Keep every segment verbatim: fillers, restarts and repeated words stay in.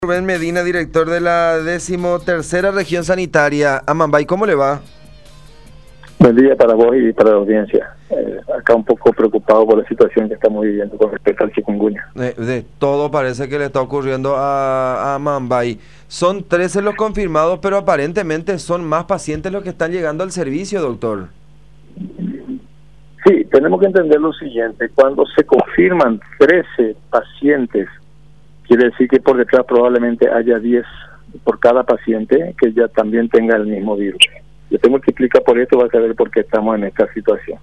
Rubén Medina, director de la decimotercera región sanitaria. Amambay, ¿cómo le va? Buen día para vos y para la audiencia. Eh, acá un poco preocupado por la situación que estamos viviendo con respecto al chikungunya. Eh, de todo parece que le está ocurriendo a, a Amambay. Son trece los confirmados, pero aparentemente son más pacientes los que están llegando al servicio, doctor. Sí, tenemos que entender lo siguiente. Cuando se confirman trece pacientes, quiere decir que por detrás probablemente haya diez por cada paciente que ya también tenga el mismo virus. Si usted multiplica por esto, va a saber por qué estamos en esta situación.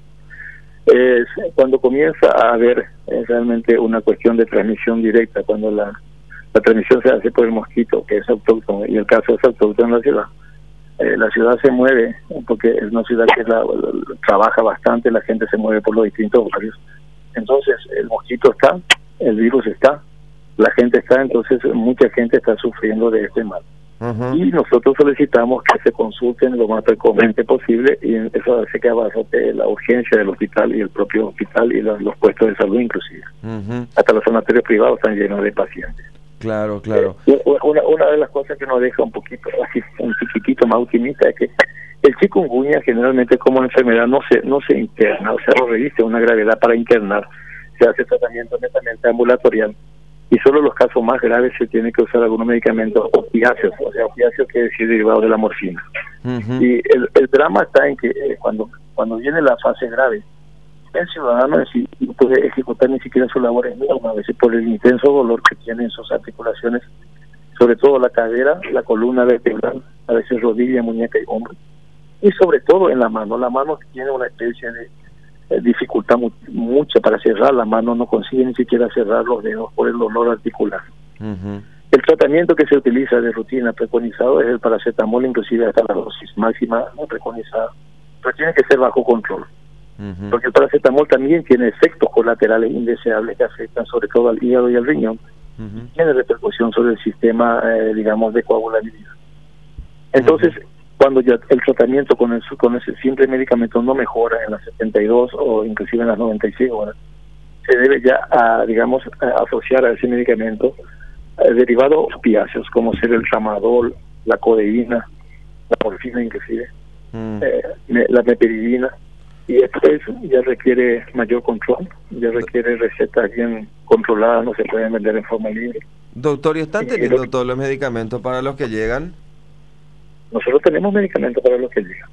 Es cuando comienza a haber eh, realmente una cuestión de transmisión directa, cuando la, la transmisión se hace por el mosquito, que es autóctono, y el caso es autóctono en la ciudad. Eh, la ciudad se mueve, porque es una ciudad que la, la, trabaja bastante, la gente se mueve por los distintos barrios. Entonces, el mosquito está, el virus está, la gente está, entonces mucha gente está sufriendo de este mal. Uh-huh. Y nosotros solicitamos que se consulten lo más precozmente posible, y eso hace que abarrote la urgencia del hospital y el propio hospital y los, los puestos de salud inclusive. Uh-huh. Hasta los sanatorios privados están llenos de pacientes. Claro, claro. Eh, una, una de las cosas que nos deja un poquito, así un chiquitito más optimista, es que el chikungunya generalmente como enfermedad no se no se interna, o sea, no reviste una gravedad para internar, se hace tratamiento netamente ambulatorial. Y solo en los casos más graves se tiene que usar algunos medicamentos opiáceos, o sea, opiáceos quiere decir derivados de la morfina. Uh-huh. Y el, el drama está en que eh, cuando cuando viene la fase grave, el ciudadano sí no puede ejecutar ni siquiera sus labores mínimas, a veces por el intenso dolor que tiene en sus articulaciones, sobre todo la cadera, la columna vertebral, a veces rodilla, muñeca y hombro, y sobre todo en la mano. La mano tiene una especie de dificultad mu mucha para cerrar la mano, no consigue ni siquiera cerrar los dedos por el dolor articular. Uh-huh. El tratamiento que se utiliza de rutina preconizado es el paracetamol, inclusive hasta la dosis máxima no preconizada, pero tiene que ser bajo control. Uh-huh. Porque el paracetamol también tiene efectos colaterales indeseables que afectan sobre todo al hígado y al riñón. Uh-huh. Y tiene repercusión sobre el sistema, eh, digamos, de coagulabilidad. Entonces, uh-huh. cuando ya el tratamiento con el, con ese simple medicamento no mejora en las setenta y dos o inclusive en las noventa y seis horas, se debe ya, a, digamos, a asociar a ese medicamento eh, derivados opiáceos, como ser el tramadol, la codeína, la morfina inclusive, mm. eh, la meperidina, y esto es, ya requiere mayor control, ya requiere recetas bien controladas, no se pueden vender en forma libre. Doctor, ¿y están teniendo todos los medicamentos para los que llegan? Nosotros tenemos medicamentos para los que llegan.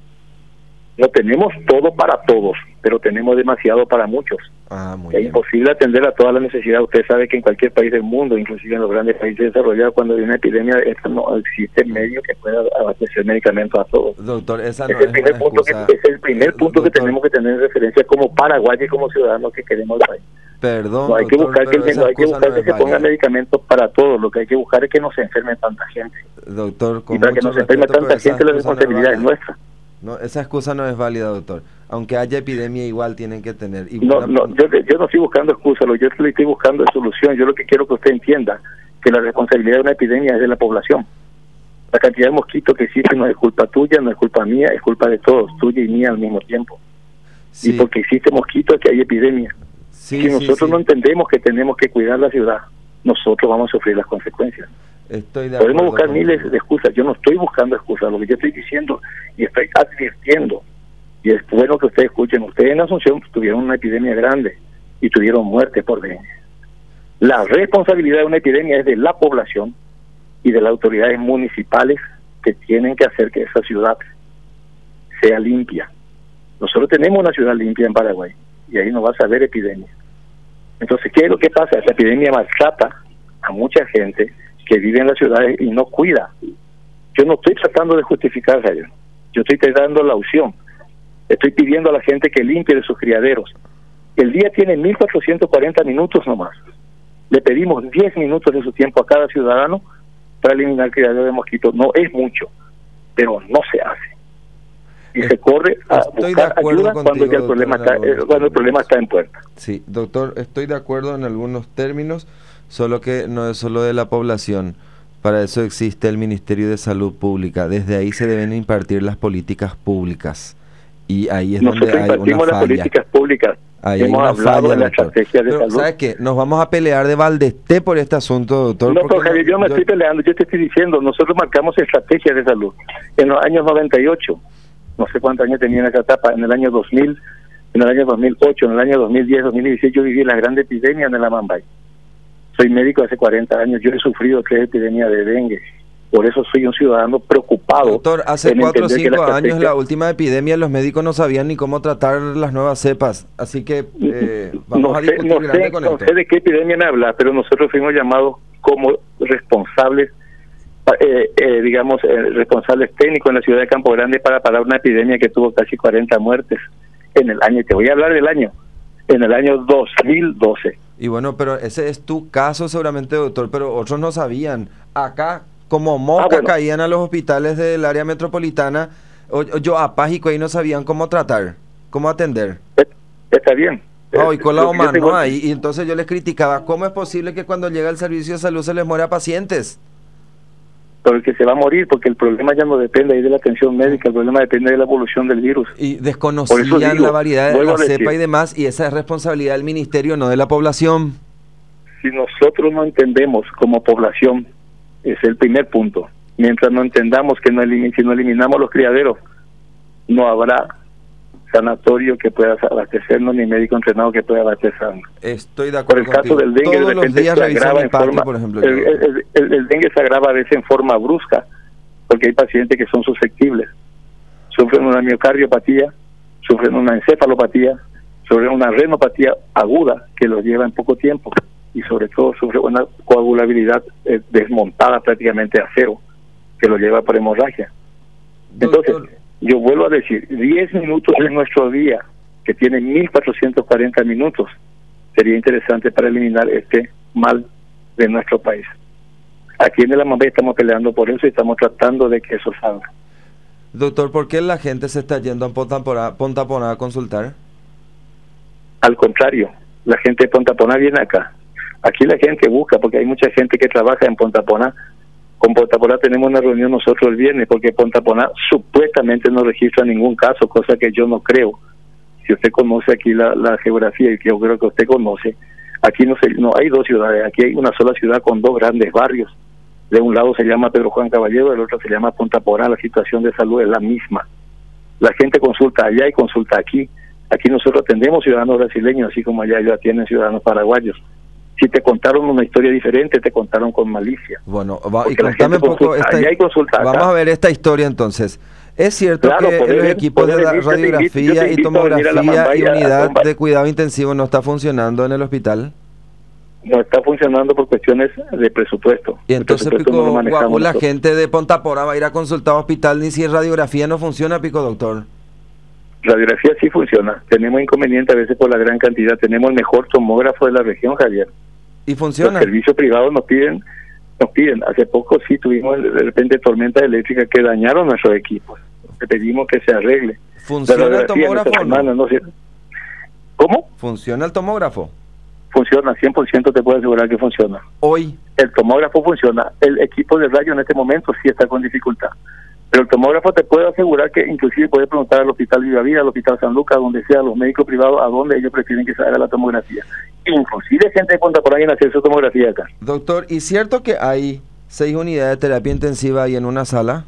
No tenemos todo para todos, pero tenemos demasiado para muchos. Ah, muy es bien. Imposible atender a toda la necesidad. Usted sabe que en cualquier país del mundo, inclusive en los grandes países desarrollados, cuando hay una epidemia, esto no existe medio que pueda abastecer medicamentos a todos. Doctor, esa no es el primer es punto que, es el primer punto doctor, que tenemos que tener en referencia como paraguayos y como ciudadanos que queremos el país. Perdón, no hay doctor, que buscar que, no hay que, buscar no que se pongan medicamentos para todos. Lo que hay que buscar es que no se enferme tanta gente. Doctor, con y para que no se enferme tanta gente, la responsabilidad es nuestra. No, esa excusa no es válida, doctor. Aunque haya epidemia, igual tienen que tener. Y no, una... no, yo, yo no estoy buscando excusas, yo le estoy buscando solución. Yo lo que quiero que usted entienda que la responsabilidad de una epidemia es de la población. La cantidad de mosquitos que existen no es culpa tuya, no es culpa mía, es culpa de todos, tuya y mía al mismo tiempo. Sí. Y porque existe mosquitos es que hay epidemia. Sí, si nosotros sí, sí. no entendemos que tenemos que cuidar la ciudad, nosotros vamos a sufrir las consecuencias. Estoy de Podemos buscar con... miles de excusas. Yo no estoy buscando excusas. Lo que yo estoy diciendo y estoy advirtiendo, y es bueno que ustedes escuchen, ustedes en Asunción tuvieron una epidemia grande y tuvieron muertes por dengue. La responsabilidad de una epidemia es de la población y de las autoridades municipales que tienen que hacer que esa ciudad sea limpia. Nosotros tenemos una ciudad limpia en Paraguay y ahí no vas a ver epidemia. Entonces, ¿qué es lo que pasa? Esa epidemia maltrata a mucha gente que vive en las ciudades y no cuida. Yo no estoy tratando de justificar a ellos. Yo estoy dando la opción. Estoy pidiendo a la gente que limpie de sus criaderos. El día tiene mil cuatrocientos cuarenta minutos nomás. Le pedimos diez minutos de su tiempo a cada ciudadano para eliminar el criadero de mosquitos. No es mucho, pero no se hace. Y es, se corre a buscar ayuda cuando contigo, ya el problema está, eh, cuando el problema está en puerta. Sí, doctor, estoy de acuerdo en algunos términos, solo que no es solo de la población. Para eso existe el Ministerio de Salud Pública. Desde ahí se deben impartir las políticas públicas. Y ahí es Nosotros donde hay una impartimos las falla. políticas públicas. Ahí hemos hay una hablado falla, de la doctor. estrategia de Pero, salud. ¿sabes qué? Nos vamos a pelear de baldesté por este asunto, doctor. No, porque pero Javier, yo me yo- estoy peleando, yo te estoy diciendo, nosotros marcamos estrategias de salud. En los años noventa y ocho, no sé cuántos años tenía en esa etapa, en el año dos mil, en el año dos mil ocho, en el año dos mil diez, dos mil dieciséis, yo viví la gran epidemia en el Amambay. Soy médico hace cuarenta años, yo he sufrido tres epidemias de dengue. Por eso soy un ciudadano preocupado. Doctor, hace en cuatro o entender que cinco la años estrategia- la última epidemia los médicos no sabían ni cómo tratar las nuevas cepas, así que eh, vamos no a sé, discutir no grande sé, con no esto. sé de qué epidemia me habla, pero nosotros fuimos llamados como responsables, eh, eh, digamos, eh, responsables técnicos en la ciudad de Campo Grande para parar una epidemia que tuvo casi cuarenta muertes en el año, te voy a hablar del año, en el año dos mil doce. Y bueno, pero ese es tu caso seguramente, doctor, pero otros no sabían. Acá, como moscas, Ah, bueno. caían a los hospitales del área metropolitana, o, o yo a Págico ahí no sabían cómo tratar, cómo atender. Está bien. Oh, y con la Lo que yo mano tengo- ahí, y entonces yo les criticaba, ¿cómo es posible que cuando llega el servicio de salud se les muera a pacientes? Pero el que se va a morir, porque el problema ya no depende ahí de la atención médica, el problema depende de la evolución del virus. Y Por desconocían eso digo, la variedad de vuelvo la a decir, cepa y demás, y esa es responsabilidad del ministerio, no de la población. si nosotros no entendemos como población, es el primer punto. Mientras no entendamos que no elimin, si no eliminamos los criaderos, no habrá sanatorio que pueda abastecernos ni médico entrenado que pueda abastecernos. Estoy de Por acuerdo el caso contigo. del dengue, Todos de los repente días se reviso agrava mi en patio, forma, por ejemplo. el, yo- el- el- el dengue se agrava a veces en forma brusca, porque hay pacientes que son susceptibles. Sufren una miocardiopatía, sufren una encefalopatía, sufren una renopatía aguda que los lleva en poco tiempo y sobre todo sufren una coagulabilidad eh, desmontada prácticamente a cero, que lo lleva por hemorragia. Entonces, Doctor, yo vuelvo a decir, diez minutos en nuestro día, que tiene mil cuatrocientos cuarenta minutos, sería interesante para eliminar este mal de nuestro país. Aquí en el Amambay estamos peleando por eso y estamos tratando de que eso salga. doctor, ¿por qué la gente se está yendo a Pontaponá, Pontaponá a consultar? Al contrario, la gente de Pontaponá viene acá. Aquí la gente busca, porque hay mucha gente que trabaja en Pontaponá. Con Pontaponá tenemos una reunión nosotros el viernes, porque Pontaponá supuestamente no registra ningún caso, cosa que yo no creo. Si usted conoce aquí la, la geografía, y que yo creo que usted conoce, aquí no, se, no hay dos ciudades, aquí hay una sola ciudad con dos grandes barrios. De un lado se llama Pedro Juan Caballero, del otro se llama Pontaponá. La situación de salud es la misma. La gente consulta allá y consulta aquí. Aquí nosotros atendemos ciudadanos brasileños, así como allá ellos atienden ciudadanos paraguayos. Si te contaron una historia diferente, te contaron con malicia. Bueno, va, y Porque la contame un gente poco consulta esta, allá y consulta acá. vamos a ver esta historia entonces. Es cierto Claro, que poder los ver, equipos de poder la ver, yo te invito- yo radiografía te y invito a venir a la tomografía y Mambay a- a unidad tomar- de cuidado intensivo no está funcionando en el hospital? No está funcionando por cuestiones de presupuesto. Y El entonces, presupuesto Pico, no lo manejamos guau, la nosotros. gente de Pontaponá va a ir a consultar a hospital ni si radiografía no funciona, Pico, doctor. Radiografía sí funciona. Tenemos inconveniente a veces por la gran cantidad. Tenemos el mejor tomógrafo de la región, Javier. ¿Y Los funciona? servicios privados nos piden, nos piden. Hace poco sí tuvimos de repente tormentas eléctricas que dañaron nuestros equipos. Le pedimos que se arregle. La ¿Funciona el radiografía en tomógrafo esta o no? semana no se- ¿Cómo? ¿Funciona el tomógrafo? Funciona, cien por ciento te puedo asegurar que funciona. Hoy. El tomógrafo funciona. El equipo de radio en este momento sí está con dificultad. Pero el tomógrafo te puedo asegurar que inclusive puede preguntar al Hospital Viva Vida, al Hospital San Lucas, donde sea, a los médicos privados, a dónde ellos prefieren que se haga la tomografía. Inclusive gente de Punta por ahí en hacer su tomografía acá. Doctor, ¿y cierto que hay seis unidades de terapia intensiva ahí en una sala?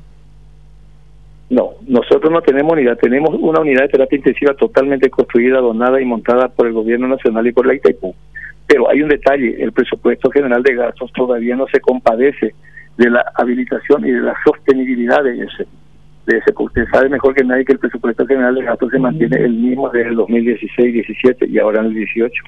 No, nosotros no tenemos unidad, tenemos una unidad de terapia intensiva totalmente construida, donada y montada por el gobierno nacional y por la Itaipú. Pero hay un detalle, el presupuesto general de gastos todavía no se compadece de la habilitación y de la sostenibilidad de ese. De ese, porque usted sabe mejor que nadie que el presupuesto general de gastos se mantiene el mismo desde el dos mil dieciséis, diecisiete y ahora en el dieciocho.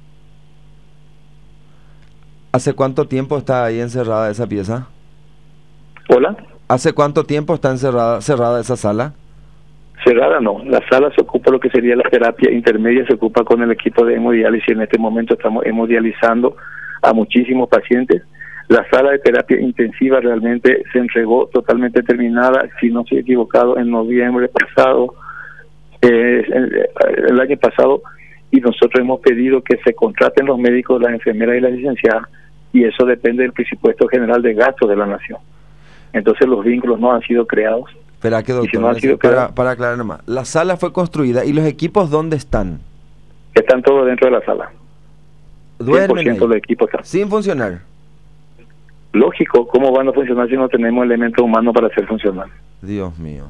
¿Hace cuánto tiempo está ahí encerrada esa pieza? Hola. ¿Hace cuánto tiempo está encerrada, cerrada esa sala? Cerrada no, la sala se ocupa lo que sería la terapia intermedia, se ocupa con el equipo de hemodiálisis. En este momento estamos hemodializando a muchísimos pacientes. La sala de terapia intensiva realmente se entregó totalmente terminada, si no estoy equivocado, en noviembre pasado, eh, el año pasado, y nosotros hemos pedido que se contraten los médicos, las enfermeras y las licenciadas, y eso depende del presupuesto general de gastos de la nación. Entonces los vínculos no han sido creados. Espera que doctor, si no ha sido para, creado, para aclarar nomás. La sala fue construida y los equipos ¿dónde están? Están todos dentro de la sala. Duermen ahí, del equipo está. sin funcionar. Lógico, ¿cómo van a funcionar si no tenemos elementos humanos para hacer funcionar? Dios mío.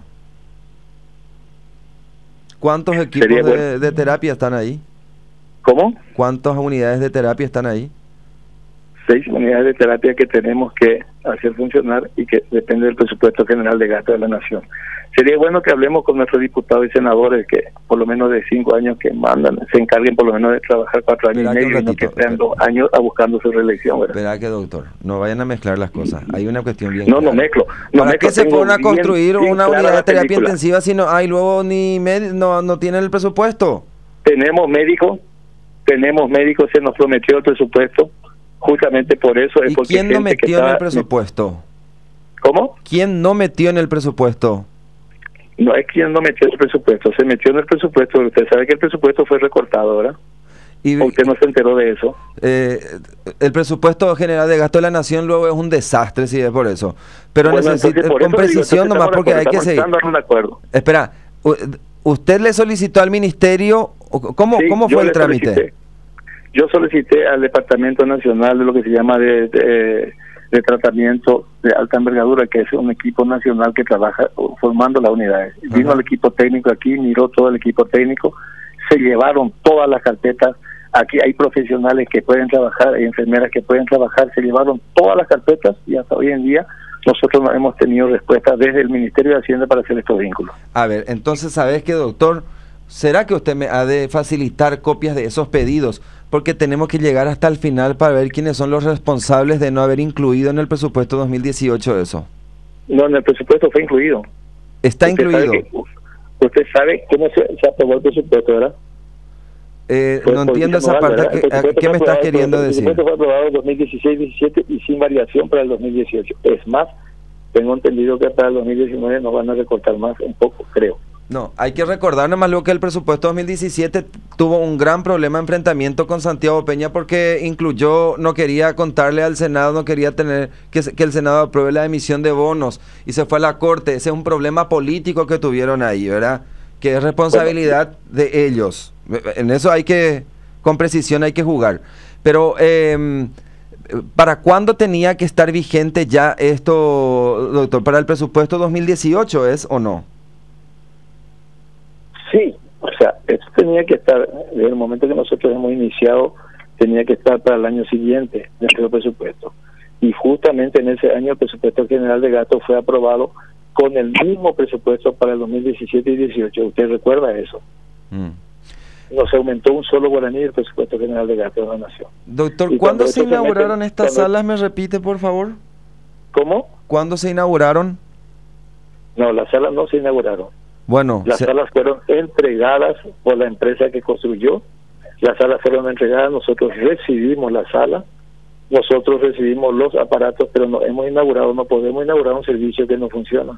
¿Cuántos equipos Sería de, bueno. de terapia están ahí? ¿Cómo? ¿Cuántas unidades de terapia están ahí? Seis unidades de terapia que tenemos que hacer funcionar y que depende del presupuesto general de gasto de la nación. Sería bueno que hablemos con nuestros diputados y senadores que por lo menos de cinco años que mandan, se encarguen por lo menos de trabajar cuatro años Espera y que medio un y no que ratito, estén espera. dos años a buscando su reelección, ¿verdad? Espera que, doctor, no vayan a mezclar las cosas. Hay una cuestión bien No, clara. no mezclo. No ¿Para mezclo, qué se tengo fueron a bien- construir bien una clara unidad la de terapia película. intensiva si no hay luego ni med- no, no tienen el presupuesto? Tenemos médicos, tenemos médicos, se nos prometió el presupuesto, justamente por eso es ¿Y porque quién no gente que metió en el estaba- presupuesto? ¿Cómo? ¿Quién no metió en el presupuesto? No es quien no metió el presupuesto, se metió en el presupuesto, usted sabe que el presupuesto fue recortado, ¿verdad? Y, ¿O usted no se enteró de eso? eh, el presupuesto general de gasto de la nación luego es un desastre, si es por eso. Pero Bueno, necesita, entonces, por con eso le digo, precisión entonces nomás, estamos de porque hay acuerdo, que estamos seguir. entrando en un acuerdo. Espera, u- ¿usted le solicitó al ministerio? o ¿Cómo, Sí, cómo yo fue el le trámite? solicité. Yo solicité al Departamento Nacional de lo que se llama de, de, de tratamiento de alta envergadura, que es un equipo nacional que trabaja formando las unidades. Ajá. Vino el equipo técnico aquí, miró todo el equipo técnico, se llevaron todas las carpetas. Aquí hay profesionales que pueden trabajar, hay enfermeras que pueden trabajar, se llevaron todas las carpetas y hasta hoy en día nosotros no hemos tenido respuesta desde el Ministerio de Hacienda para hacer estos vínculos. A ver, entonces, ¿sabes qué, doctor? ¿Será que usted me ha de facilitar copias de esos pedidos? Porque tenemos que llegar hasta el final para ver quiénes son los responsables de no haber incluido en el presupuesto dos mil dieciocho eso. No, en el presupuesto fue incluido. Está Usted incluido. sabe que- usted sabe cómo se, se aprobó el presupuesto, ¿verdad? Eh, Fue no entiendo esa anual, parte. ¿verdad? El ¿Qué, presupuesto ¿Qué fue me estás aprobado- queriendo el decir? presupuesto fue aprobado en dos mil dieciséis diecisiete y sin variación para el dos mil dieciocho. Es más, tengo entendido que para el dos mil diecinueve nos van a recortar más un poco, creo. No, hay que recordar nomás luego que el presupuesto dos mil diecisiete tuvo un gran problema de enfrentamiento con Santiago Peña porque incluyó, no quería contarle al Senado, no quería tener que, se- que el Senado apruebe la emisión de bonos y se fue a la Corte. Ese es un problema político que tuvieron ahí, ¿verdad? Que es responsabilidad de ellos. En eso hay que, con precisión hay que jugar. Pero, eh, ¿para cuándo tenía que estar vigente ya esto, doctor? ¿Para el presupuesto dos mil dieciocho es o no? Sí, o sea, esto tenía que estar, desde el momento que nosotros hemos iniciado, tenía que estar para el año siguiente dentro del presupuesto. Y justamente en ese año el presupuesto general de gasto fue aprobado con el mismo presupuesto para el dos mil diecisiete y dieciocho. ¿Usted recuerda eso? Mm. No se aumentó un solo guaraní el presupuesto general de gasto de la nación. Doctor, Y ¿cuándo cuando se esto se inauguraron mete- estas cuando- salas? ¿Me repite, por favor? ¿Cómo? ¿Cuándo se inauguraron? No, las salas no se inauguraron. Bueno, Las se- salas fueron entregadas por la empresa que construyó. Las salas fueron entregadas, nosotros recibimos la sala, nosotros recibimos los aparatos, pero no hemos inaugurado, no podemos inaugurar un servicio que no funciona.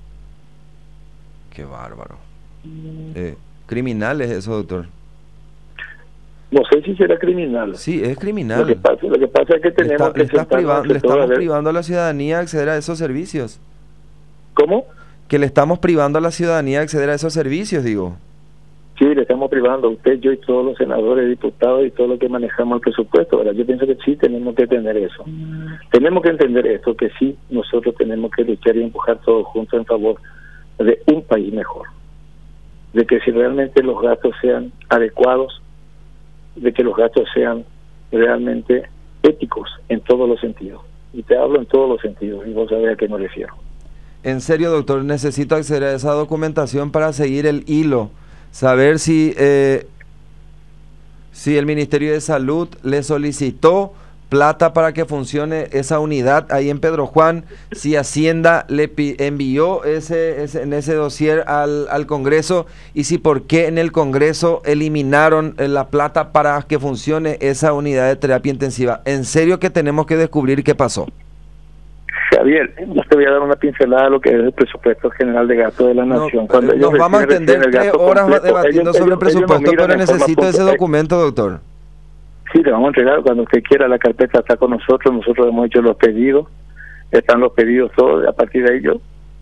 qué bárbaro. Eh, criminal es eso, doctor. No sé si será criminal. Sí, es Lo que criminal. pasa, lo que pasa es que Le, tenemos está- le que estás sentarnos priva- entre le todos a estamos ver- privando a la ciudadanía de acceder a esos servicios. ¿Cómo? Que le estamos privando a la ciudadanía de acceder a esos servicios, digo. Sí, le estamos privando a usted, yo y todos los senadores, diputados y todo lo que manejamos el presupuesto, ¿verdad? Yo pienso que sí tenemos que tener eso. Tenemos que entender esto, que sí nosotros tenemos que luchar y empujar todos juntos en favor de un país mejor. De que si realmente los gastos sean adecuados, de que los gastos sean realmente éticos en todos los sentidos. Y te hablo en todos los sentidos, y vos sabés a qué me refiero. En serio, doctor, necesito acceder a esa documentación para seguir el hilo. Saber si, eh, si el Ministerio de Salud le solicitó plata para que funcione esa unidad ahí en Pedro Juan, si Hacienda le pi- envió ese, ese en ese dossier al, al Congreso y si por qué en el Congreso eliminaron eh, la plata para que funcione esa unidad de terapia intensiva. En serio que tenemos que descubrir qué pasó. Javier, yo te voy a dar una pincelada de lo que es el presupuesto general de gasto de la No, nación. eh, Cuando ellos nos vamos a reciben entender el tres gasto horas completo, debatiendo ellos- sobre el ellos- ellos presupuesto, nos miran pero en forma necesito ese puntual. documento, doctor. Sí, le vamos a entregar cuando usted quiera, la carpeta está con nosotros, nosotros hemos hecho los pedidos, están los pedidos todos, a partir de ello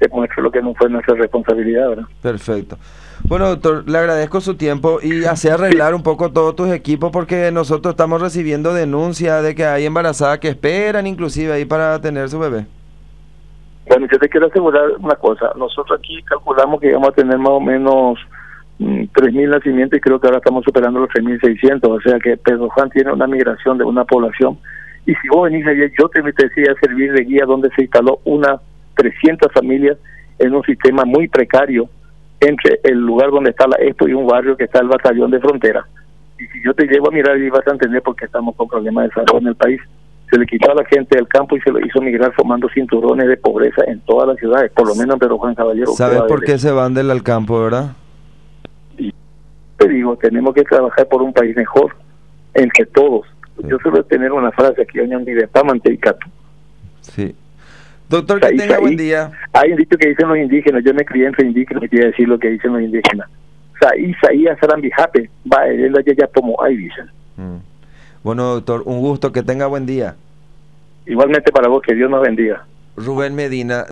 demuestre lo que no fue nuestra responsabilidad, ¿verdad? Perfecto. Bueno, doctor, le agradezco su tiempo y hace arreglar un poco todos tus equipos porque nosotros estamos recibiendo denuncias de que hay embarazadas que esperan inclusive ahí para tener su bebé. Bueno, yo te quiero asegurar una cosa. Nosotros aquí calculamos que vamos a tener más o menos mmm, tres mil nacimientos y creo que ahora estamos superando los tres mil seiscientos. O sea que Pedro Juan tiene una migración de una población. Y si vos venís ayer, yo te, te decía servir de guía donde se instaló unas trescientas familias en un sistema muy precario entre el lugar donde está la Expo y un barrio que está el batallón de frontera. Y si yo te llevo a mirar y vas a entender por qué estamos con problemas de salud en el país. Se le quitó a la gente del campo y se lo hizo migrar formando cinturones de pobreza en todas las ciudades, por lo menos en Pedro Juan Caballero. ¿Sabes por qué se van del al campo, verdad? Y te digo, tenemos que trabajar por un país mejor, entre todos. Sí. Yo suelo tener una frase aquí, doña Andidetamante y Cato. Sí. Doctor, que tenga buen día. Hay un dicho que dicen los indígenas, yo me crié entre indígenas y quería decir lo que dicen los indígenas. Saí, saí, asarambijape, va, él allá ya como ahí dicen. Mm. Bueno, doctor, un gusto, que tenga buen día. Igualmente para vos, que Dios nos bendiga. Rubén Medina.